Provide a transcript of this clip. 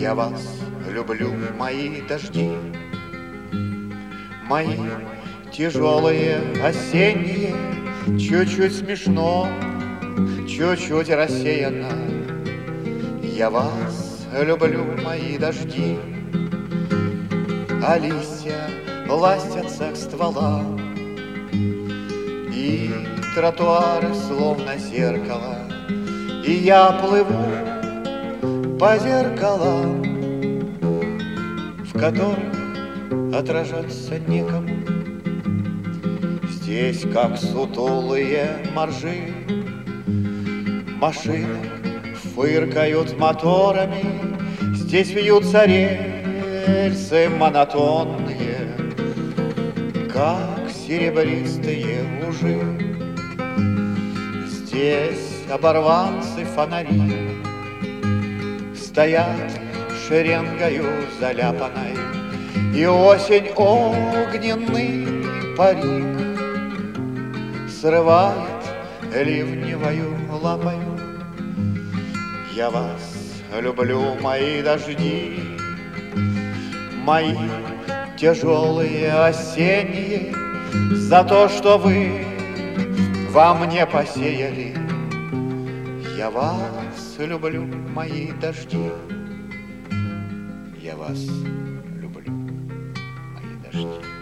Я вас люблю, мои дожди, мои тяжелые осенние, чуть-чуть смешно, чуть-чуть рассеянно. Я вас люблю, мои дожди, а листья ластятся к стволам, и тротуары словно зеркало, и я плыву по зеркалам, в которых отражаться некому. Здесь, как сутулые моржи, машины фыркают моторами, здесь вьются рельсы монотонные, как серебристые ужи. Здесь оборванцы фонари стоят шеренгою заляпанной, и осень огненный парик срывает ливневою лапою. Я вас люблю, мои дожди, мои тяжелые осенние, за то, что вы во мне посеяли. Я вас люблю, мои дожди, я вас люблю, мои дожди.